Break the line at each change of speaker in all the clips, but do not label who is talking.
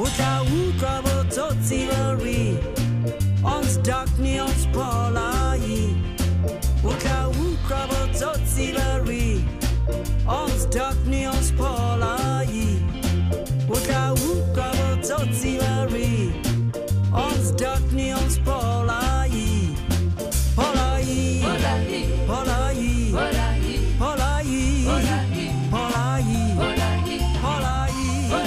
Ukawuka Totsilari, ons Dakni ons Polai. Ukawuka Totsilari, ons Dakni ons Polai. Ukawuka Totsilari, ons Dakni ons Polai. Polai, Polai, Polai, Polai, Polai, Polai, Polai,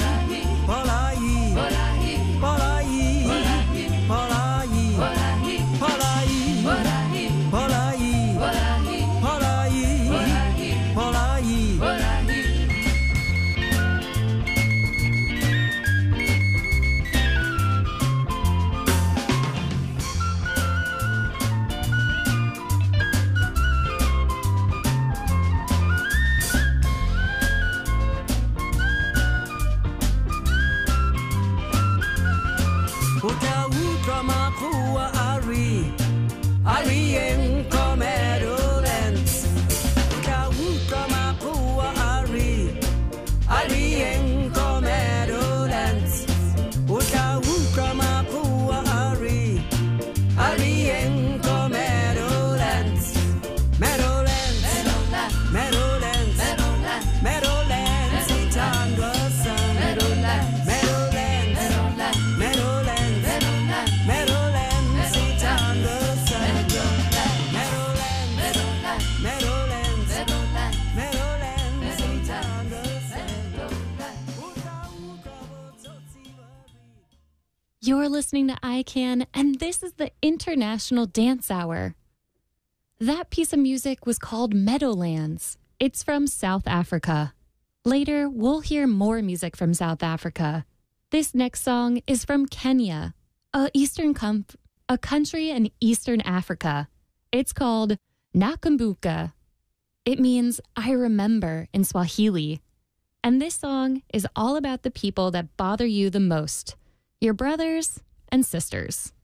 You're listening to ICANN, and this is the International Dance Hour. That piece of music was called Meadowlands. It's from South Africa. Later, we'll hear more music from South Africa. This next song is from Kenya, a country in Eastern Africa. It's called Nakumbuka. It means I remember in Swahili. And this song is all about the people that bother you the most. Your brothers and sisters.